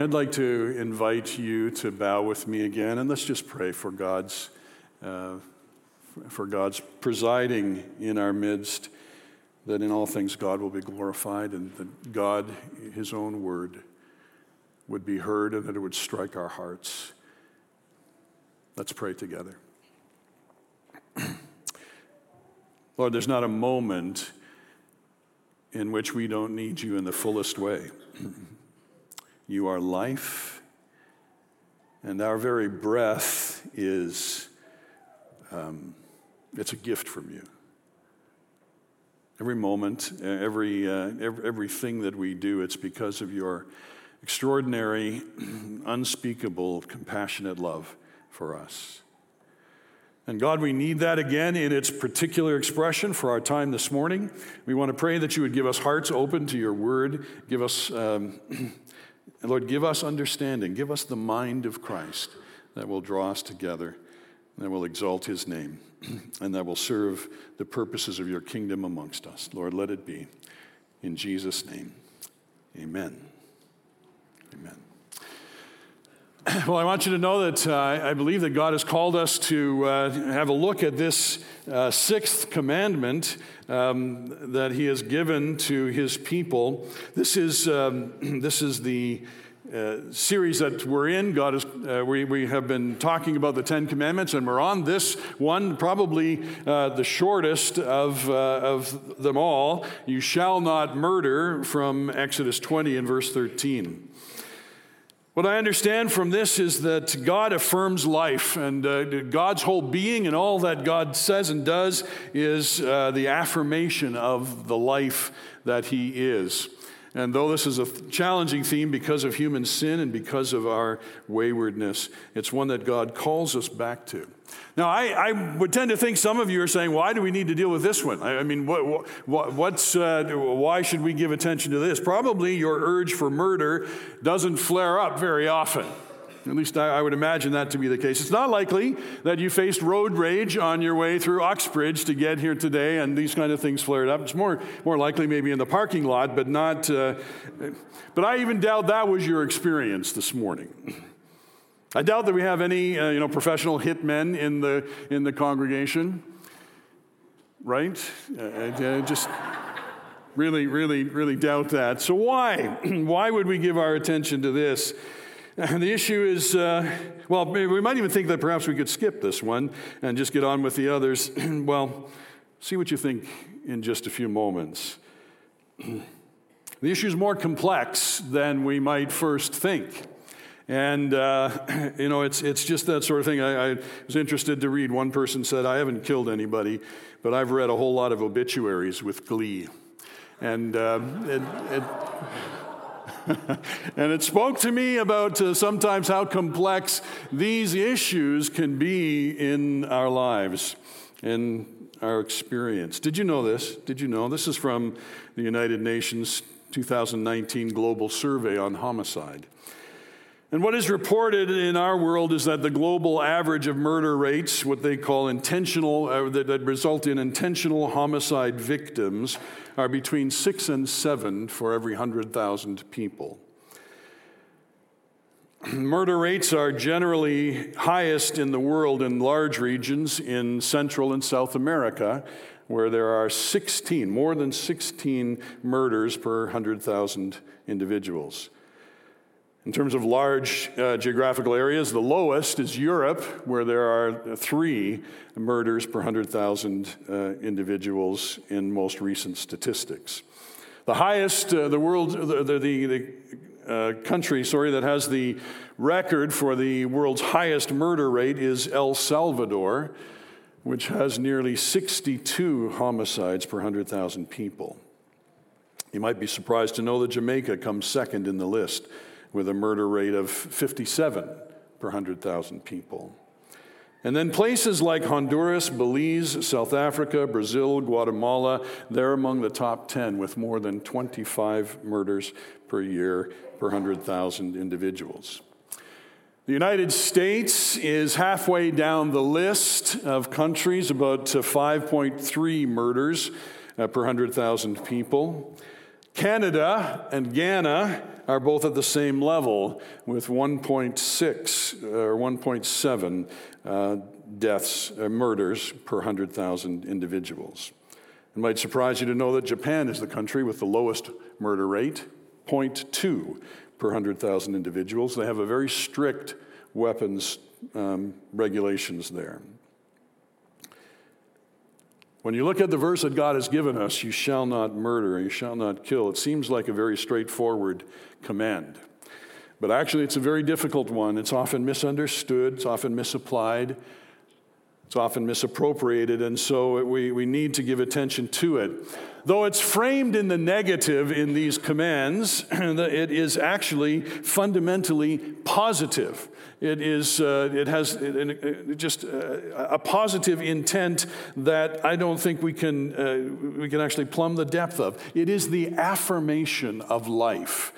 I'd like to invite you to bow with me again, and let's just pray for God's presiding in our midst, that in all things God will be glorified, and that God, His own word, would be heard, and that it would strike our hearts. Let's pray together. Lord, there's not a moment in which we don't need you in the fullest way. You are life, and our very breath is, it's a gift from you. Every moment, everything that we do, it's because of your extraordinary, unspeakable, compassionate love for us. And God, we need that again in its particular expression for our time this morning. We want to pray that you would give us hearts open to your word, give us Lord, give us understanding. Give us the mind of Christ that will draw us together, that will exalt his name, and that will serve the purposes of your kingdom amongst us. Lord, let it be. In Jesus' name, amen. Amen. Well, I want you to know that I believe that God has called us to have a look at this sixth commandment that he has given to his people. This is the series that we're in. God is we have been talking about the Ten Commandments, and we're on this one, probably the shortest of them all. You shall not murder, from Exodus 20 and verse 13. What I understand from this is that God affirms life, and God's whole being and all that God says and does is the affirmation of the life that he is. And though this is a challenging theme because of human sin and because of our waywardness, it's one that God calls us back to. Now, I would tend to think some of you are saying, why do we need to deal with this one? I mean, why should we give attention to this? Probably your urge for murder doesn't flare up very often. At least I would imagine that to be the case. It's not likely that you faced road rage on your way through Uxbridge to get here today and these kind of things flared up. It's more likely maybe in the parking lot, but not. But I even doubt that was your experience this morning. I doubt that we have any professional hitmen in the congregation, right? I just really doubt that. So why would we give our attention to this? And the issue is, we might even think that perhaps we could skip this one and just get on with the others. Well, see what you think in just a few moments. The issue is more complex than we might first think. And, it's just that sort of thing. I was interested to read. One person said, I haven't killed anybody, but I've read a whole lot of obituaries with glee. And and it spoke to me about sometimes how complex these issues can be in our lives, in our experience. Did you know this? This is from the United Nations 2019 Global Survey on Homicide. And what is reported in our world is that the global average of murder rates, what they call intentional, that result in intentional homicide victims, are between 6 and 7 for every 100,000 people. Murder rates are generally highest in the world in large regions in Central and South America, where there are more than 16 murders per 100,000 individuals. In terms of large geographical areas, the lowest is Europe, where there are 3 murders per 100,000 individuals in most recent statistics. The highest, the country that has the record for the world's highest murder rate is El Salvador, which has nearly 62 homicides per 100,000 people. You might be surprised to know that Jamaica comes second in the list, with a murder rate of 57 per 100,000 people. And then places like Honduras, Belize, South Africa, Brazil, Guatemala, they're among the top 10 with more than 25 murders per year per 100,000 individuals. The United States is halfway down the list of countries, about 5.3 murders per 100,000 people. Canada and Ghana are both at the same level with 1.6 or 1.7 deaths, murders per 100,000 individuals. It might surprise you to know that Japan is the country with the lowest murder rate, 0.2 per 100,000 individuals. They have a very strict weapons regulations there. When you look at the verse that God has given us, you shall not murder, you shall not kill, it seems like a very straightforward command. But actually, it's a very difficult one. It's often misunderstood, it's often misapplied, it's often misappropriated, and so we need to give attention to it. Though it's framed in the negative in these commands, it is actually fundamentally positive. It has just a positive intent that I don't think we can actually plumb the depth of. It is the affirmation of life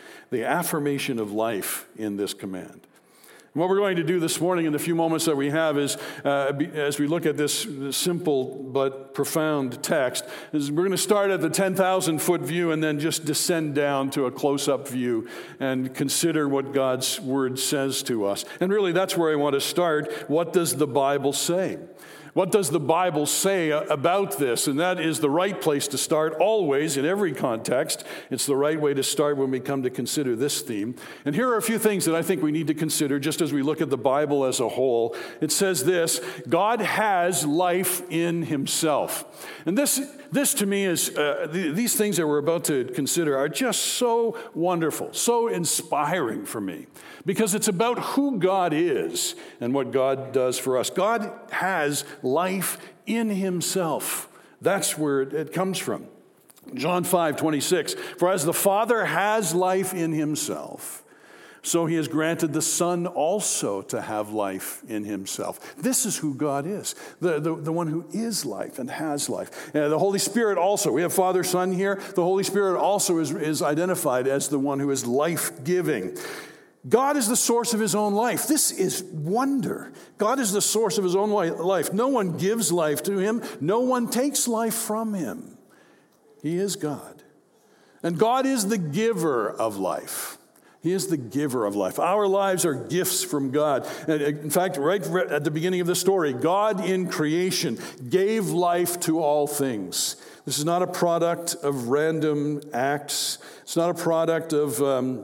in this command. And what we're going to do this morning in the few moments that we have is, as we look at this simple but profound text, is we're going to start at the 10,000-foot view and then just descend down to a close-up view and consider what God's Word says to us. And really, that's where I want to start. What does the Bible say? What does the Bible say about this? And that is the right place to start always in every context. It's the right way to start when we come to consider this theme. And here are a few things that I think we need to consider just as we look at the Bible as a whole. It says this: God has life in himself. And this to me is, these things that we're about to consider are just so wonderful, so inspiring for me, because it's about who God is and what God does for us. God has life in himself. That's where it comes from. John 5:26, for as the Father has life in himself, so he has granted the Son also to have life in himself. This is who God is, the one who is life and has life. The Holy Spirit also, we have Father, Son here. The Holy Spirit also is identified as the one who is life-giving. God is the source of his own life. This is wonder. God is the source of his own life. No one gives life to him. No one takes life from him. He is God. And God is the giver of life. He is the giver of life. Our lives are gifts from God. And in fact, right at the beginning of the story, God in creation gave life to all things. This is not a product of random acts. It's not a product of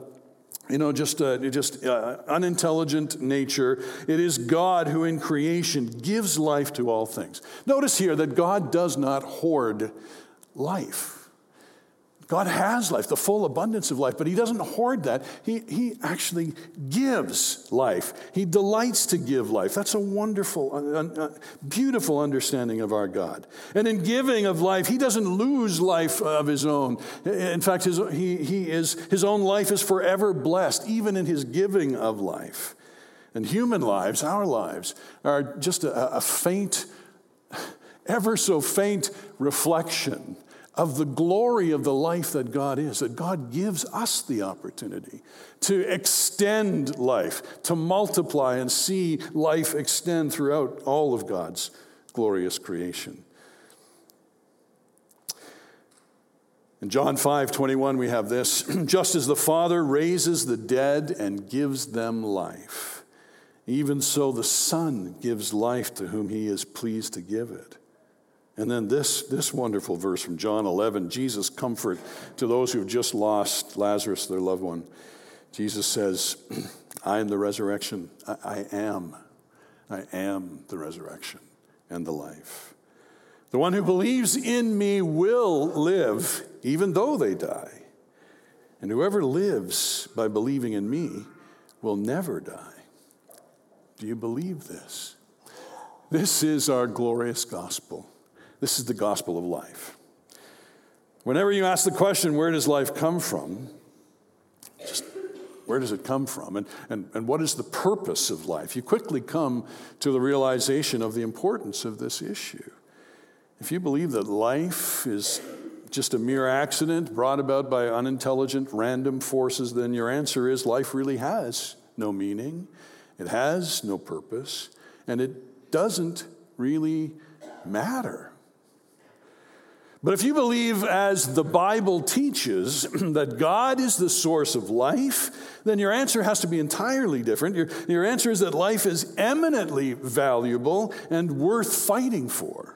unintelligent nature. It is God who in creation gives life to all things. Notice here that God does not hoard life. God has life, the full abundance of life, but he doesn't hoard that. He actually gives life. He delights to give life. That's a wonderful, beautiful understanding of our God. And in giving of life, he doesn't lose life of his own. In fact, his own life is forever blessed, even in his giving of life. And human lives, our lives, are just a faint, ever so faint reflection of the glory of the life that God is, that God gives us the opportunity to extend life, to multiply and see life extend throughout all of God's glorious creation. In John 5:21, we have this: just as the Father raises the dead and gives them life, even so the Son gives life to whom he is pleased to give it. And then this wonderful verse from John 11, Jesus' comfort to those who have just lost Lazarus, their loved one. Jesus says, I am the resurrection. I am the resurrection and the life. The one who believes in me will live even though they die. And whoever lives by believing in me will never die. Do you believe this? This is our glorious gospel. This is the gospel of life. Whenever you ask the question, where does life come from? Just where does it come from? And what is the purpose of life? You quickly come to the realization of the importance of this issue. If you believe that life is just a mere accident brought about by unintelligent, random forces, then your answer is life really has no meaning. It has no purpose. And it doesn't really matter. But if you believe, as the Bible teaches, that God is the source of life, then your answer has to be entirely different. Your answer is that life is eminently valuable and worth fighting for.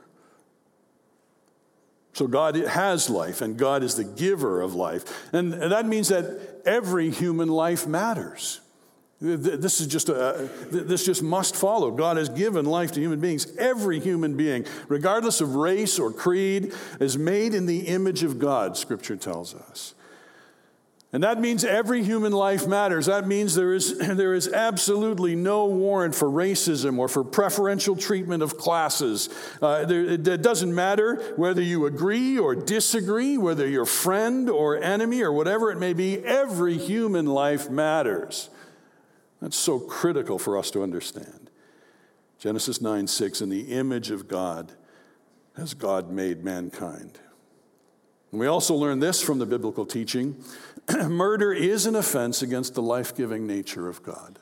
So God has life, and God is the giver of life. And that means that every human life matters. This just must follow. God has given life to human beings. Every human being, regardless of race or creed, is made in the image of God, Scripture tells us. And that means every human life matters. That means there is absolutely no warrant for racism or for preferential treatment of classes. It doesn't matter whether you agree or disagree, whether you're friend or enemy or whatever it may be. Every human life matters. That's so critical for us to understand. Genesis 9:6, in the image of God has God made mankind. And we also learn this from the biblical teaching. Murder is an offense against the life-giving nature of God.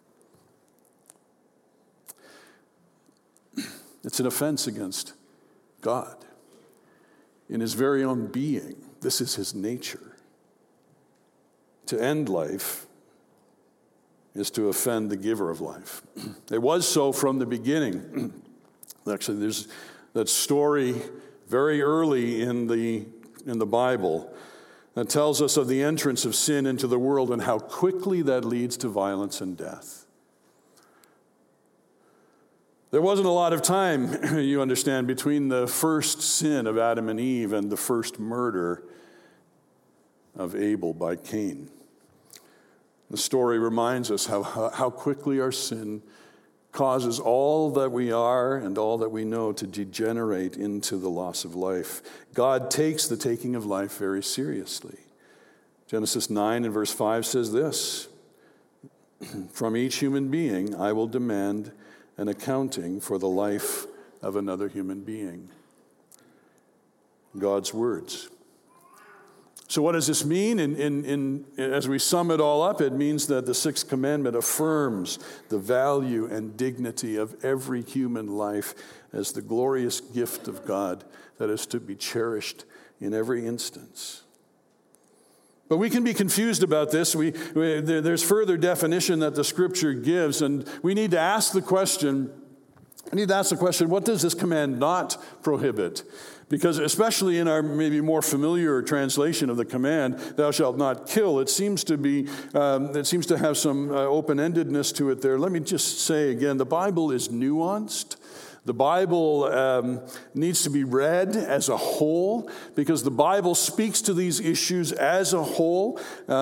It's an offense against God. In his very own being, this is his nature. To end life is to offend the giver of life. It was so from the beginning. Actually, there's that story very early in the Bible that tells us of the entrance of sin into the world and how quickly that leads to violence and death. There wasn't a lot of time, you understand, between the first sin of Adam and Eve and the first murder of Abel by Cain. The story reminds us how quickly our sin causes all that we are and all that we know to degenerate into the loss of life. God takes the taking of life very seriously. Genesis 9 and verse 5 says this, "From each human being I will demand an accounting for the life of another human being." God's words. So what does this mean? As we sum it all up, it means that the sixth commandment affirms the value and dignity of every human life as the glorious gift of God that is to be cherished in every instance. But we can be confused about this. There's further definition that the Scripture gives, and we need to ask the question, what does this command not prohibit? Because especially in our maybe more familiar translation of the command, "Thou shalt not kill," it seems to have some open-endedness to it there. Let me just say again, the Bible is nuanced. The Bible needs to be read as a whole because the Bible speaks to these issues as a whole.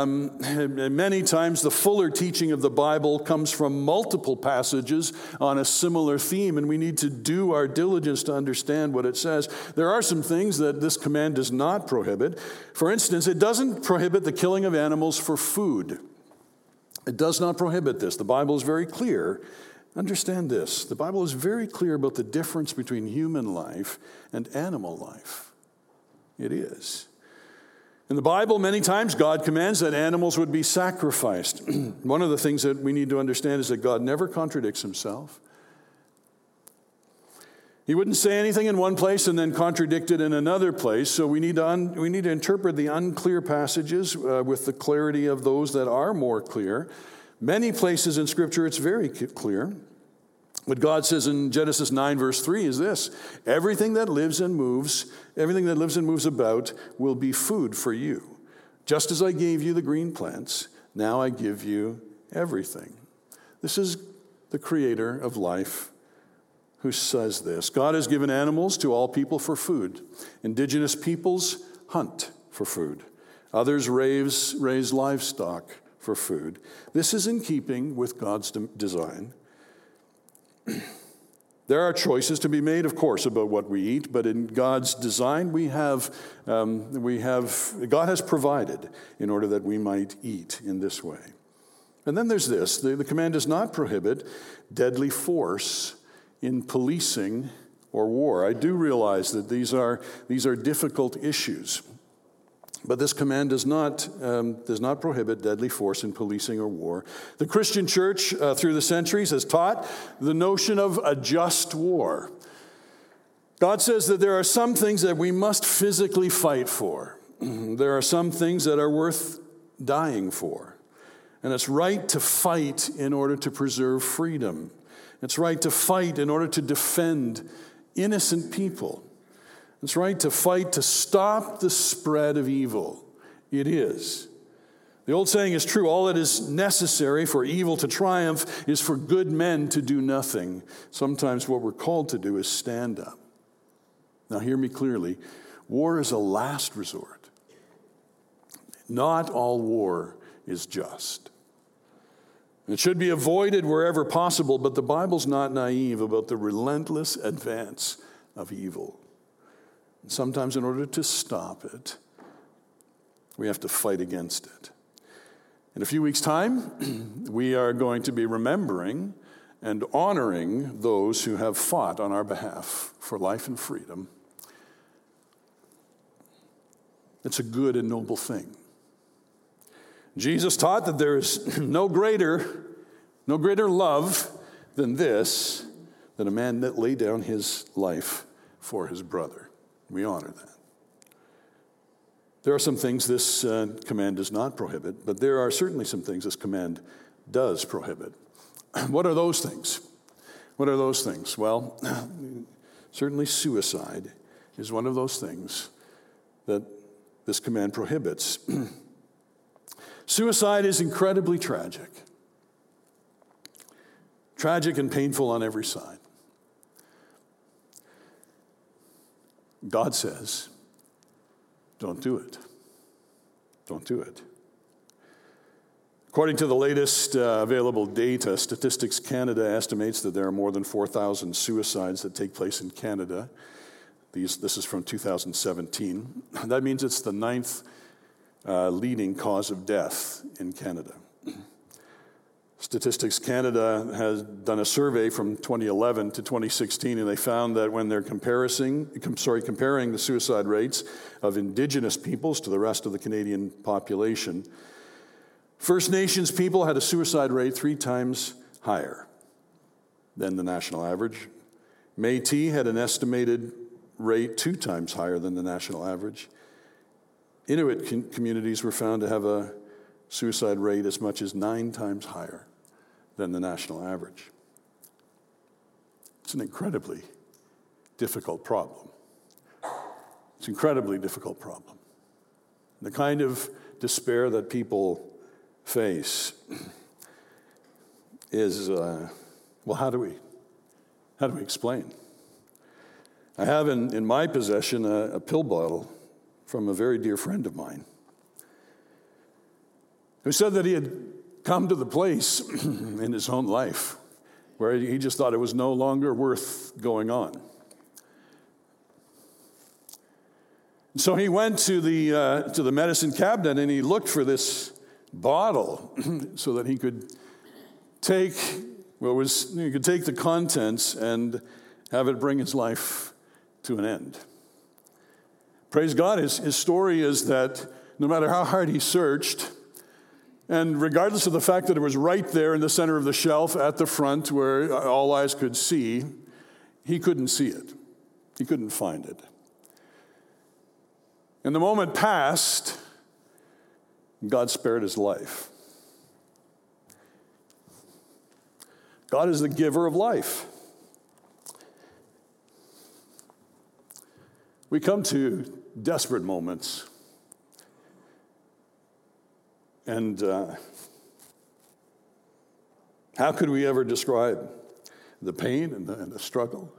Many times the fuller teaching of the Bible comes from multiple passages on a similar theme, and we need to do our diligence to understand what it says. There are some things that this command does not prohibit. For instance, it doesn't prohibit the killing of animals for food. It does not prohibit this. The Bible is very clear. Understand this. The Bible is very clear about the difference between human life and animal life. It is. In the Bible, many times God commands that animals would be sacrificed. One of the things that we need to understand is that God never contradicts himself. He wouldn't say anything in one place and then contradict it in another place. So we need to interpret the unclear passages with the clarity of those that are more clear. Many places in Scripture it's very clear. What God says in Genesis 9 verse 3 is this: everything that lives and moves about will be food for you. Just as I gave you the green plants, now I give you everything. This is the creator of life who says this. God has given animals to all people for food. Indigenous peoples hunt for food. Others raise livestock for food. This is in keeping with God's design. There are choices to be made, of course, about what we eat, but in God's design, God has provided in order that we might eat in this way. And then there's this: the command does not prohibit deadly force in policing or war. I do realize that these are difficult issues. But this command does not prohibit deadly force in policing or war. The Christian church, through the centuries, has taught the notion of a just war. God says that there are some things that we must physically fight for. There are some things that are worth dying for. And it's right to fight in order to preserve freedom. It's right to fight in order to defend innocent people. It's right to fight to stop the spread of evil. It is. The old saying is true: all that is necessary for evil to triumph is for good men to do nothing. Sometimes what we're called to do is stand up. Now hear me clearly. War is a last resort. Not all war is just. It should be avoided wherever possible, but the Bible's not naive about the relentless advance of evil. And sometimes in order to stop it, we have to fight against it. In a few weeks' time, we are going to be remembering and honoring those who have fought on our behalf for life and freedom. It's a good and noble thing. Jesus taught that there is no greater love than this, that a man that lay down his life for his brother. We honor that. There are some things this command does not prohibit, but there are certainly some things this command does prohibit. What are those things? What are those things? Well, certainly suicide is one of those things that this command prohibits. Suicide is incredibly tragic. Tragic and painful on every side. God says, don't do it. Don't do it. According to the latest available data, Statistics Canada estimates that there are more than 4,000 suicides that take place in Canada. This is from 2017. That means it's the 9th leading cause of death in Canada. Statistics Canada has done a survey from 2011 to 2016, and they found that when they're comparing the suicide rates of Indigenous peoples to the rest of the Canadian population, First Nations people had a suicide rate 3 times higher than the national average. Métis had an estimated rate 2 times higher than the national average. Inuit communities were found to have a suicide rate as much as 9 times higher than the national average. It's an incredibly difficult problem. It's an incredibly difficult problem. The kind of despair that people face is, how do we explain? I have in my possession a pill bottle from a very dear friend of mine who said that he had come to the place in his own life where he just thought it was no longer worth going on. So he went to the medicine cabinet and he looked for this bottle so that he could take the contents and have it bring his life to an end. Praise God, his story is that no matter how hard he searched, and regardless of the fact that it was right there in the center of the shelf at the front where all eyes could see, he couldn't see it. He couldn't find it. And the moment passed, God spared his life. God is the giver of life. We come to desperate moments. And how could we ever describe the pain and the struggle?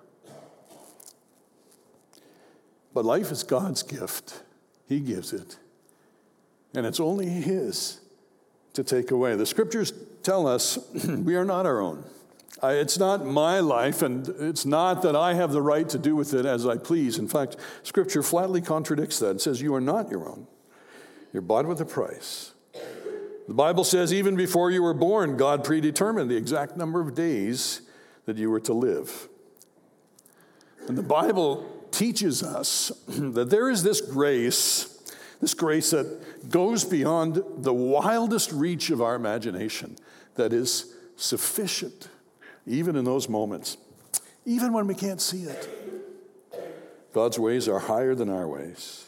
But life is God's gift. He gives it. And it's only his to take away. The scriptures tell us we are not our own. It's not my life, and it's not that I have the right to do with it as I please. In fact, scripture flatly contradicts that. It says you are not your own. You're bought with a price. The Bible says even before you were born, God predetermined the exact number of days that you were to live. And the Bible teaches us that there is this grace that goes beyond the wildest reach of our imagination, that is sufficient, even in those moments, even when we can't see it. God's ways are higher than our ways.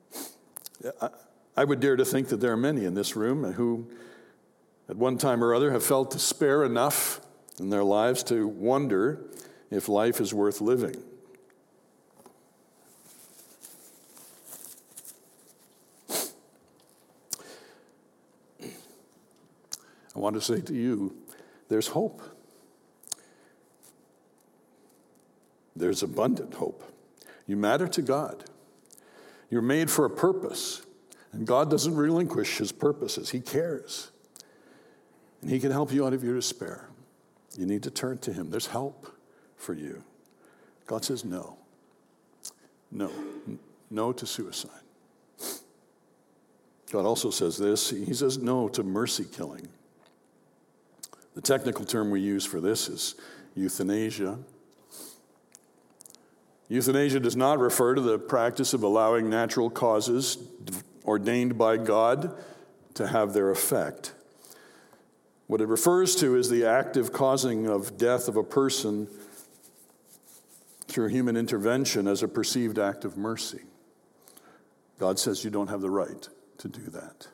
I would dare to think that there are many in this room who, at one time or other, have felt despair enough in their lives to wonder if life is worth living. I want to say to you, there's hope. There's abundant hope. You matter to God. You're made for a purpose, and God doesn't relinquish his purposes. He cares, and he can help you out of your despair. You need to turn to him. There's help for you. God says no. No to suicide. God also says this. He says no to mercy killing. The technical term we use for this is euthanasia. Euthanasia does not refer to the practice of allowing natural causes ordained by God to have their effect. What it refers to is the active causing of death of a person through human intervention as a perceived act of mercy. God says you don't have the right to do that.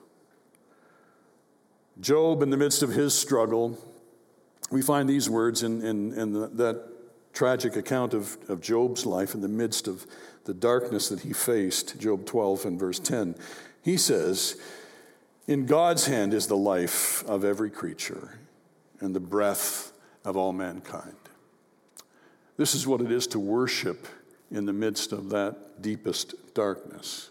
Job, in the midst of his struggle, we find these words in that tragic account of Job's life in the midst of the darkness that he faced, Job 12 and verse 10. He says, "In God's hand is the life of every creature and the breath of all mankind." This is what it is to worship in the midst of that deepest darkness.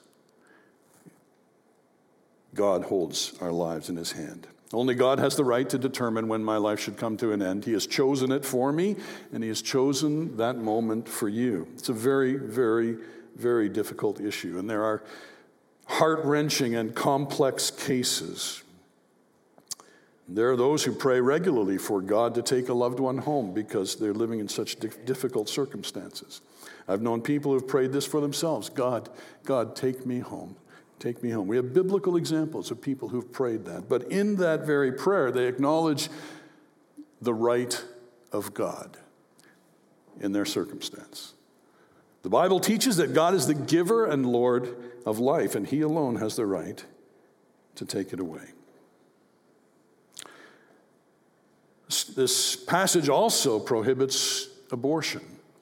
God holds our lives in his hand. Only God has the right to determine when my life should come to an end. He has chosen it for me, and he has chosen that moment for you. It's a very, very, very difficult issue, and there are heart-wrenching and complex cases. There are those who pray regularly for God to take a loved one home because they're living in such difficult circumstances. I've known people who've prayed this for themselves. God, take me home. Take me home. We have biblical examples of people who've prayed that. But in that very prayer, they acknowledge the right of God in their circumstance. The Bible teaches that God is the giver and Lord of life, and he alone has the right to take it away. This passage also prohibits abortion.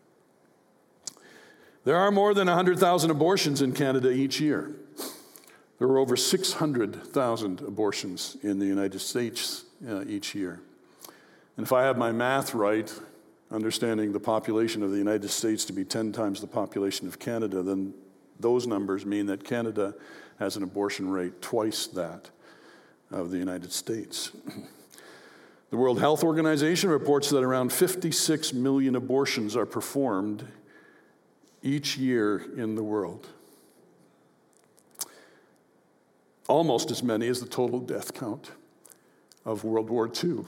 There are more than 100,000 abortions in Canada each year. There are over 600,000 abortions in the United States each year. And if I have my math right, understanding the population of the United States to be 10 times the population of Canada, then those numbers mean that Canada has an abortion rate twice that of the United States. The World Health Organization reports that around 56 million abortions are performed each year in the world. Almost as many as the total death count of World War II.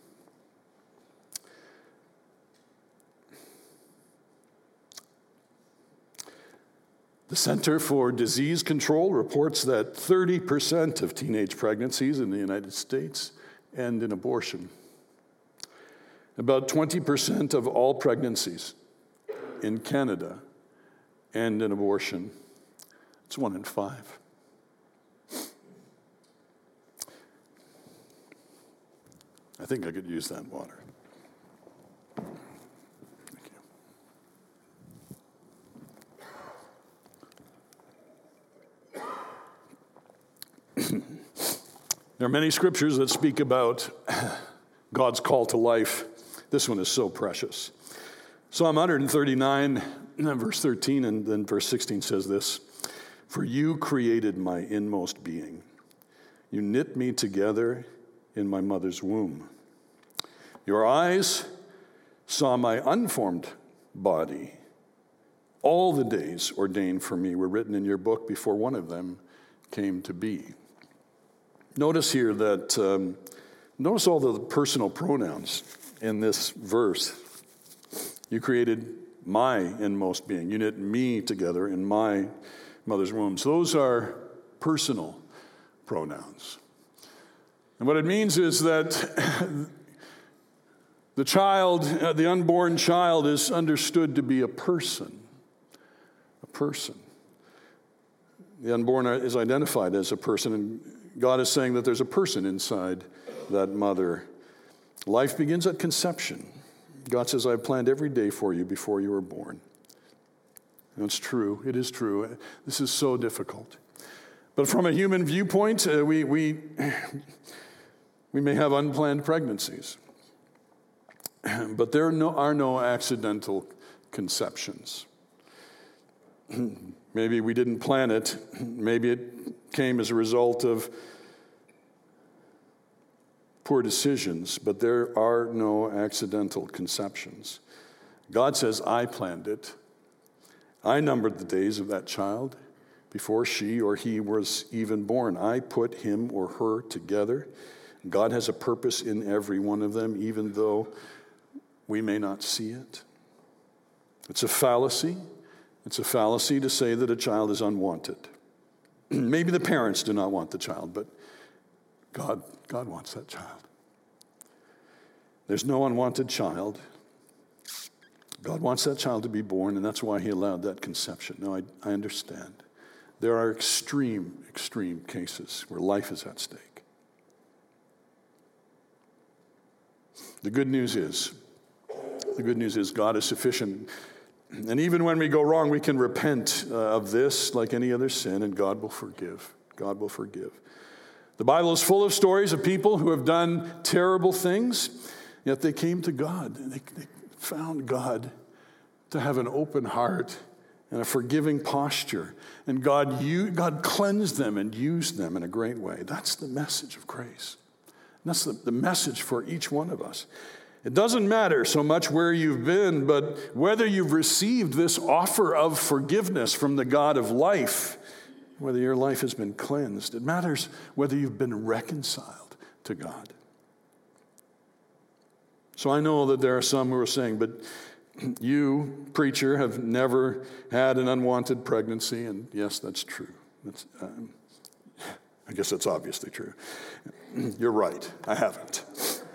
The Center for Disease Control reports that 30% of teenage pregnancies in the United States end in abortion. About 20% of all pregnancies in Canada end in abortion. It's 1 in 5. I think I could use that water. Thank you. There are many scriptures that speak about God's call to life. This one is so precious. Psalm 139, verse 13, and then verse 16 says this: "For you created my inmost being. You knit me together in my mother's womb. Your eyes saw my unformed body. All the days ordained for me were written in your book before one of them came to be." Notice here that, notice all the personal pronouns in this verse. You created my inmost being. You knit me together in my mother's womb. So those are personal pronouns. And what it means is that the unborn child is understood to be a person person. The unborn is identified as a person, and God is saying that there's a person inside that mother. Life begins at conception. God says, I've planned every day for you before you were born. And it's true. It is true. This is so difficult. But from a human viewpoint, we may have unplanned pregnancies. But there are no accidental conceptions. Maybe we didn't plan it. Maybe it came as a result of poor decisions, but there are no accidental conceptions. God says, I planned it. I numbered the days of that child before she or he was even born. I put him or her together. God has a purpose in every one of them, even though we may not see it. It's a fallacy. It's a fallacy to say that a child is unwanted. Maybe the parents do not want the child, but God wants that child. There's no unwanted child. God wants that child to be born, and that's why he allowed that conception. No, I understand. There are extreme cases where life is at stake. The good news is God is sufficient. And even when we go wrong, we can repent of this like any other sin, and God will forgive. God will forgive. The Bible is full of stories of people who have done terrible things, yet they came to God. They found God to have an open heart and a forgiving posture. And God cleansed them and used them in a great way. That's the message of grace. And that's the message for each one of us. It doesn't matter so much where you've been, but whether you've received this offer of forgiveness from the God of life, whether your life has been cleansed. It matters whether you've been reconciled to God. So I know that there are some who are saying, but you, preacher, have never had an unwanted pregnancy, and yes, that's true. I guess that's obviously true. You're right, I haven't.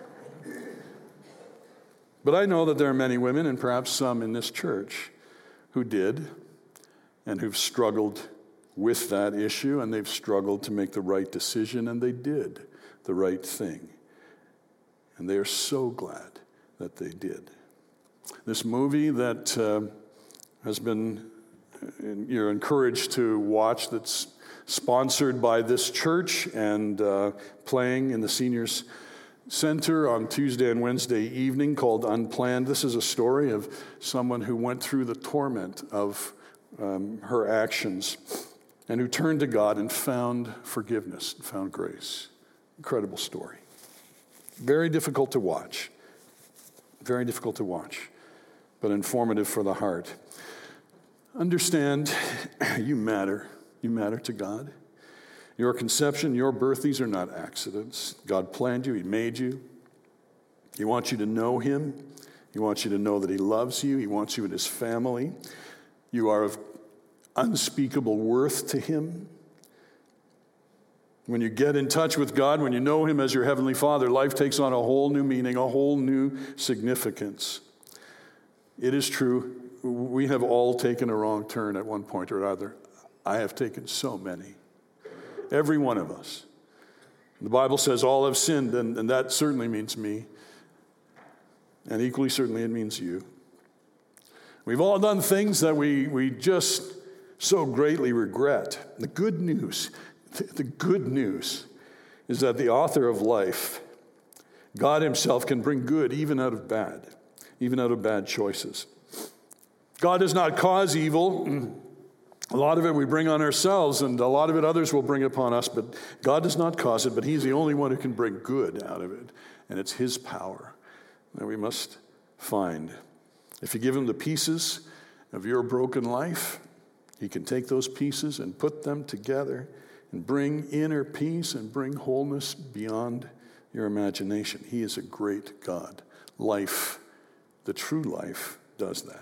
But I know that there are many women, and perhaps some in this church, who did, and who've struggled with that issue, and they've struggled to make the right decision, and they did the right thing. And they are so glad that they did. This movie that has been, you're encouraged to watch, that's sponsored by this church and playing in the seniors center on Tuesday and Wednesday evening, called Unplanned. This is a story of someone who went through the torment of her actions and who turned to God and found forgiveness, found grace. Incredible story. Very difficult to watch. Very difficult to watch, but informative for the heart. Understand, you matter. You matter to God. Your conception, your birth, these are not accidents. God planned you. He made you. He wants you to know him. He wants you to know that he loves you. He wants you in his family. You are of unspeakable worth to him. When you get in touch with God, when you know him as your heavenly Father, life takes on a whole new meaning, a whole new significance. It is true, we have all taken a wrong turn at one point or another. I have taken so many. Every one of us. The Bible says all have sinned, and that certainly means me. And equally certainly it means you. We've all done things that we just so greatly regret. The good news is that the author of life, God himself, can bring good even out of bad choices. God does not cause evil. A lot of it we bring on ourselves, and a lot of it others will bring upon us, but God does not cause it, but he's the only one who can bring good out of it, and it's his power that we must find. If you give him the pieces of your broken life, he can take those pieces and put them together and bring inner peace and bring wholeness beyond your imagination. He is a great God. Life, the true life, does that.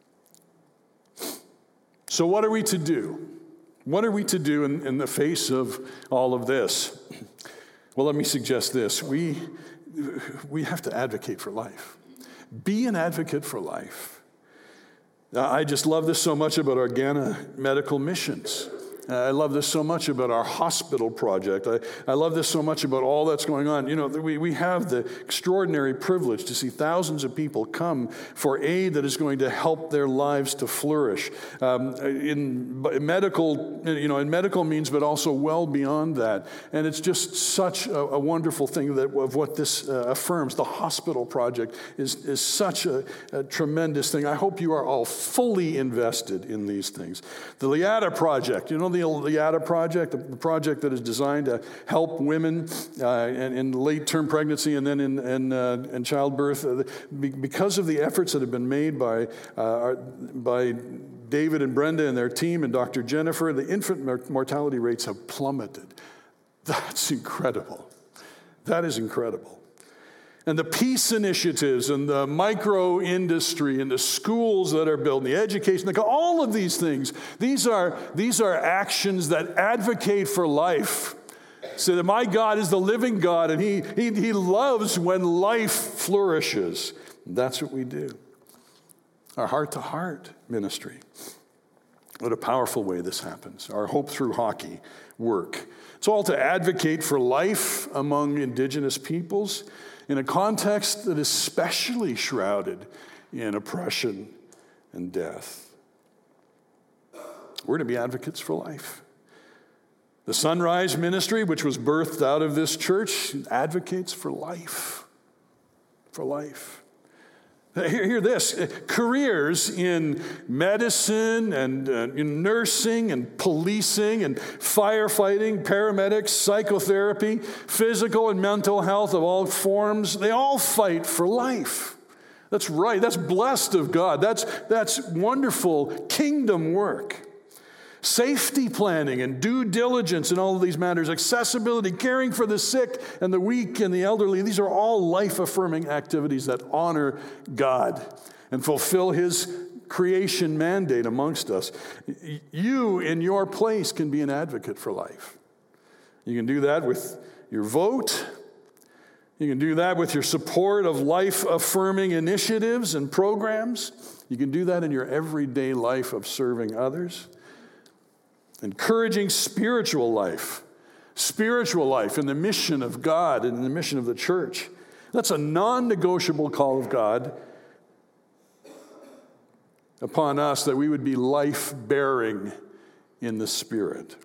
So what are we to do? What are we to do in the face of all of this? Well, let me suggest this. We have to advocate for life. Be an advocate for life. I just love this so much about our Ghana Medical Missions. I love this so much about our hospital project. I love this so much about all that's going on. You know, we have the extraordinary privilege to see thousands of people come for aid that is going to help their lives to flourish. In medical means, but also well beyond that. And it's just such a wonderful thing of what this affirms. The hospital project is such a tremendous thing. I hope you are all fully invested in these things. The Liata Project, you know, the Liata Project, the project that is designed to help women in late-term pregnancy and then in childbirth. Because of the efforts that have been made by David and Brenda and their team and Dr. Jennifer, the infant mortality rates have plummeted. That's incredible. That is incredible. And the peace initiatives and the micro industry and the schools that are built, and the education, all of these things, these are actions that advocate for life. So that my God is the living God, and He loves when life flourishes. That's what we do. Our heart-to-heart ministry. What a powerful way this happens. Our Hope Through Hockey work. It's all to advocate for life among Indigenous peoples in a context that is especially shrouded in oppression and death. We're to be advocates for life. The Sunrise Ministry, which was birthed out of this church, advocates for life. For life. Hear this, careers in medicine and in nursing and policing and firefighting, paramedics, psychotherapy, physical and mental health of all forms, they all fight for life. That's right, that's blessed of God. That's wonderful kingdom work. Safety planning and due diligence in all of these matters, accessibility, caring for the sick and the weak and the elderly, these are all life-affirming activities that honor God and fulfill His creation mandate amongst us. You, in your place, can be an advocate for life. You can do that with your vote. You can do that with your support of life-affirming initiatives and programs. You can do that in your everyday life of serving others. Encouraging spiritual life in the mission of God and in the mission of the church. That's a non-negotiable call of God upon us, that we would be life-bearing in the Spirit.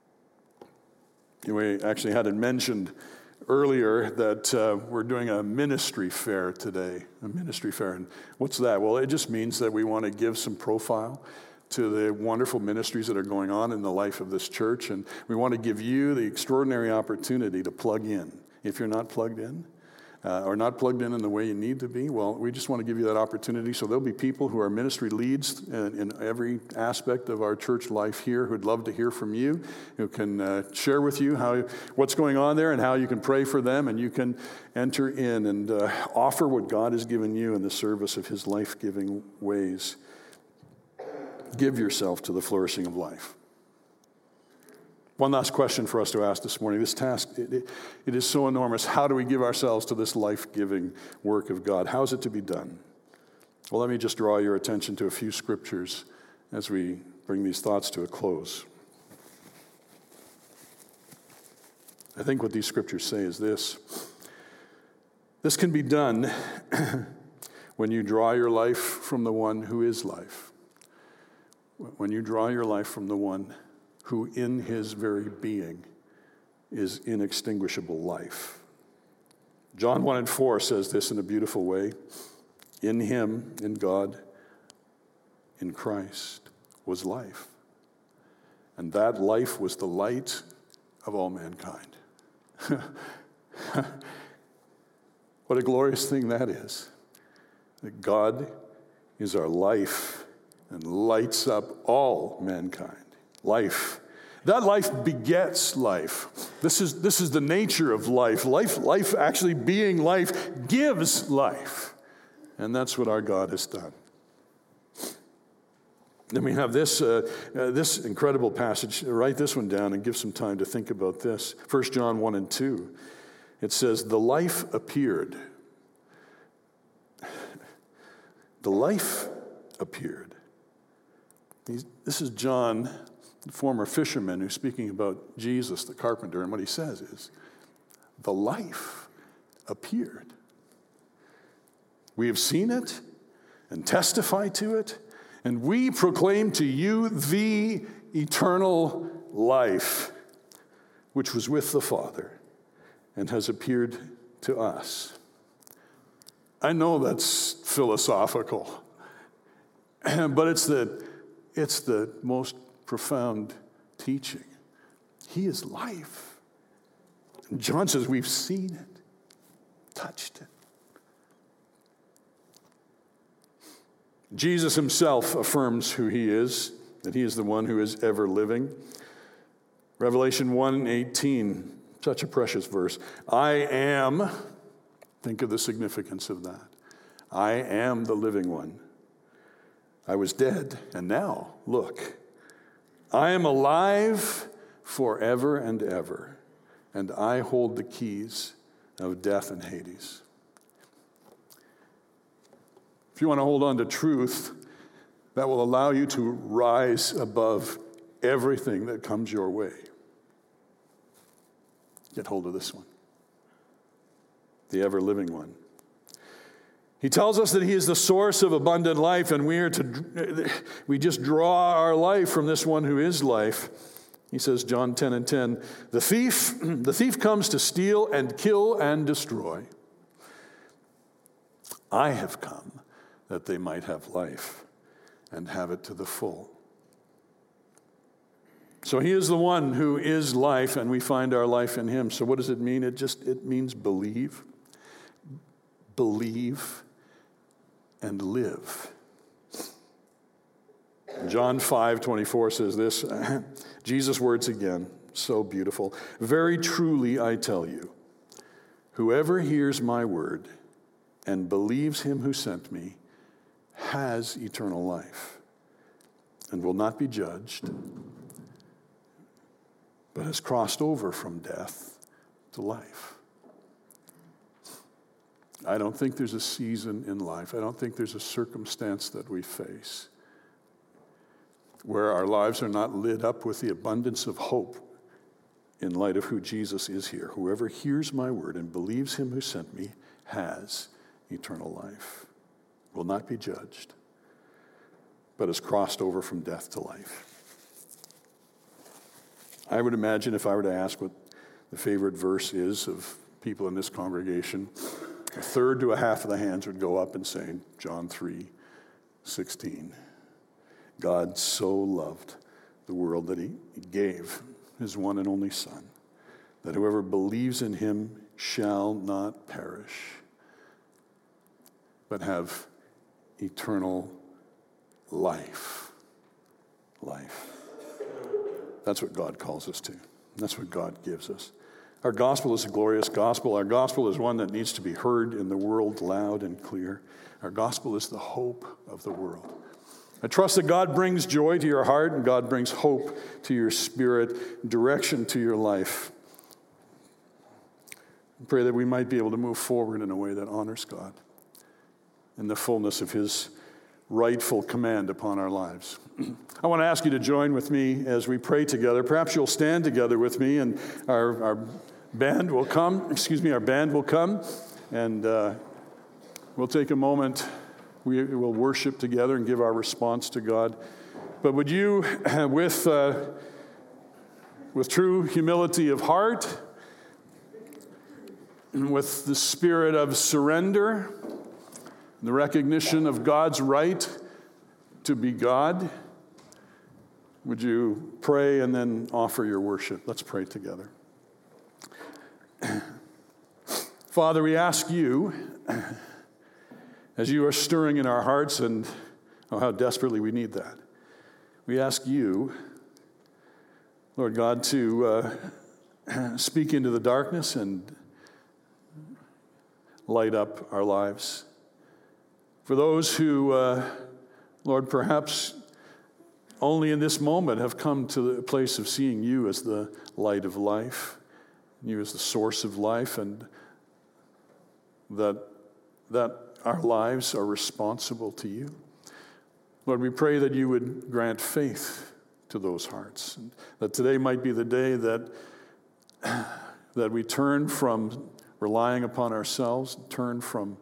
We actually had it mentioned earlier that we're doing a ministry fair today, a ministry fair. And what's that? Well, it just means that we want to give some profile to the wonderful ministries that are going on in the life of this church. And we want to give you the extraordinary opportunity to plug in. If you're not plugged in, or not plugged in the way you need to be, well, we just want to give you that opportunity. So there'll be people who are ministry leads in every aspect of our church life here who'd love to hear from you, who can share with you what's going on there and how you can pray for them, and you can enter in and offer what God has given you in the service of His life-giving ways. Give yourself to the flourishing of life. One last question for us to ask this morning. This task, it is so enormous. How do we give ourselves to this life-giving work of God? How is it to be done? Well, let me just draw your attention to a few scriptures as we bring these thoughts to a close. I think what these scriptures say is this. This can be done when you draw your life from the one who is life. When you draw your life from the one who in His very being is inextinguishable life. John 1:4 says this in a beautiful way. In Him, in God, in Christ, was life. And that life was the light of all mankind. What a glorious thing that is. That God is our life and lights up all mankind. Life. That life begets life. This is the nature of life. Life actually being life gives life. And that's what our God has done. Then we have this incredible passage. Write this one down and give some time to think about this. 1 John 1 and 2. It says, the life appeared. The life appeared. This is John, the former fisherman, who's speaking about Jesus, the carpenter, and what he says is, the life appeared. We have seen it and testify to it, and we proclaim to you the eternal life, which was with the Father and has appeared to us. I know that's philosophical, but it's the most profound teaching. He is life. And John says we've seen it, touched it. Jesus himself affirms who he is, that he is the one who is ever living. Revelation 1:18, such a precious verse. I am, think of the significance of that. I am the living one. I was dead, and now, look, I am alive forever and ever, and I hold the keys of death and Hades. If you want to hold on to truth, that will allow you to rise above everything that comes your way. Get hold of this one, the ever-living one. He tells us that he is the source of abundant life, and we just draw our life from this one who is life. He says, John 10:10, the thief comes to steal and kill and destroy. I have come that they might have life and have it to the full. So he is the one who is life, and we find our life in him. So what does it mean? It means believe. Believe and live. John 5:24 says this, Jesus' words again, so beautiful. Very truly I tell you, whoever hears my word and believes him who sent me has eternal life and will not be judged, but has crossed over from death to life. I don't think there's a season in life, I don't think there's a circumstance that we face where our lives are not lit up with the abundance of hope in light of who Jesus is here. Whoever hears my word and believes him who sent me has eternal life, will not be judged, but has crossed over from death to life. I would imagine if I were to ask what the favorite verse is of people in this congregation, a third to a half of the hands would go up and say, John 3:16. God so loved the world that he gave his one and only Son, that whoever believes in him shall not perish, but have eternal life. Life. That's what God calls us to. That's what God gives us. Our gospel is a glorious gospel. Our gospel is one that needs to be heard in the world loud and clear. Our gospel is the hope of the world. I trust that God brings joy to your heart and God brings hope to your spirit, direction to your life. I pray that we might be able to move forward in a way that honors God in the fullness of his rightful command upon our lives. I want to ask you to join with me as we pray together. Perhaps you'll stand together with me, and our band will come. Our band will come, and we'll take a moment. We will worship together and give our response to God. But would you, with true humility of heart, with the spirit of surrender, the recognition of God's right to be God, would you pray and then offer your worship? Let's pray together. Father, we ask you, as you are stirring in our hearts, and how desperately we need that, we ask you, Lord God, to speak into the darkness and light up our lives. For those who, Lord, perhaps only in this moment have come to the place of seeing you as the light of life, you as the source of life, and that our lives are responsible to you. Lord, we pray that you would grant faith to those hearts, and that today might be the day that we turn from relying upon ourselves, turn from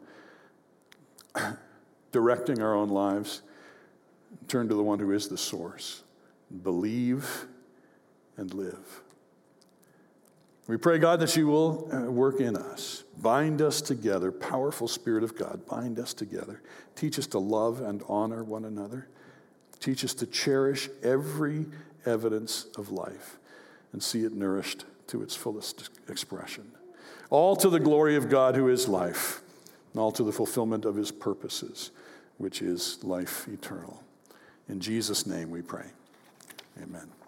directing our own lives, turn to the one who is the source. Believe and live. We pray, God, that you will work in us. Bind us together. Powerful Spirit of God, bind us together. Teach us to love and honor one another. Teach us to cherish every evidence of life and see it nourished to its fullest expression. All to the glory of God who is life, and all to the fulfillment of his purposes, which is life eternal. In Jesus' name we pray. Amen.